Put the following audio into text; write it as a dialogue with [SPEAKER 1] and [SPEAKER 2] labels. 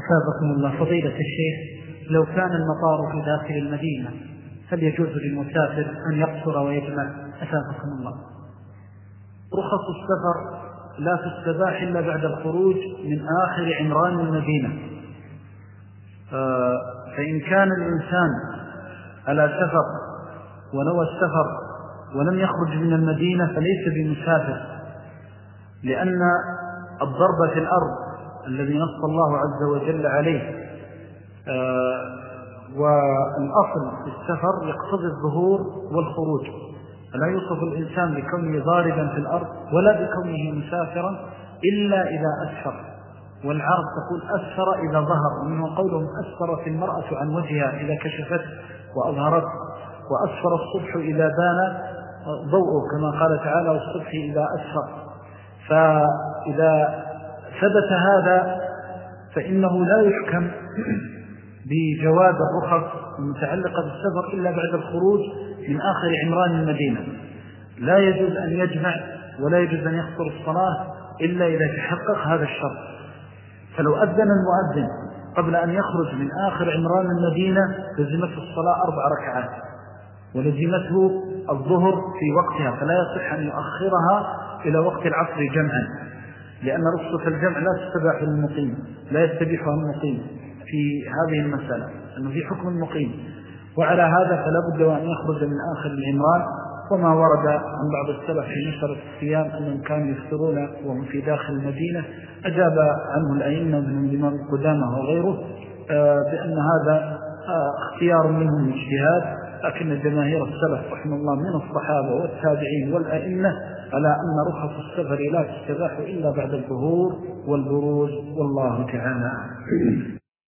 [SPEAKER 1] أثابكم الله. فضيلة الشيخ، لو كان المطار في داخل المدينة هل يجوز للمسافر أن يقصر ويجمع؟ أثابكم الله.
[SPEAKER 2] رخص السفر لا تستباح إلا بعد الخروج من آخر عمران المدينة. فإن كان الإنسان على سفر ونوى السفر ولم يخرج من المدينة فليس بمسافر، لأن الضرب في الأرض الذي نص الله عز وجل عليه والأصل في السفر يقتضي الظهور والخروج، فلا يوصف الإنسان بكونه ضاربا في الأرض ولا بكونه مسافرا إلا إذا أسفر. والعرب تقول أسفر إذا ظهر، ومنه قولهم أسفرت المرأة عن وجهها إذا كشفت وأظهرت، وأسفر الصبح إذا بان ضوءه كما قال تعالى والصبح إذا أسفر. فإذا ثبت هذا فإنه لا يحكم بجواز الرخص المتعلقة بالسفر إلا بعد الخروج من آخر عمران المدينة. لا يجوز أن يجمع ولا يجوز أن يخطر الصلاة إلا إذا تحقق هذا الشرط. فلو أذن المؤذن قبل أن يخرج من آخر عمران المدينة لزمته الصلاة 4 ركعات ولزمته الظهر في وقتها، فلا يصح أن يؤخرها إلى وقت العصر جمعا، لأن رخصة الجمع لا تستباح للمقيم، لا يستبيحها المقيم في هذه المسألة، أنه في حكم المقيم. وعلى هذا فلا بد وأن يخرج من آخر العمران. وما ورد عن بعض السلف في نشرة الصيام أنهم كانوا يفطرون وهم في داخل المدينة أجاب عنه الأئمة من الإمام القدامى وغيره بأن هذا اختيار منهم اجتهاد، لكن جماهير السلف رحمه الله من الصحابة والتابعين والأئمة على أن رخص السفر لا تستباح إلا بعد الظهور والبروز، والله تعالى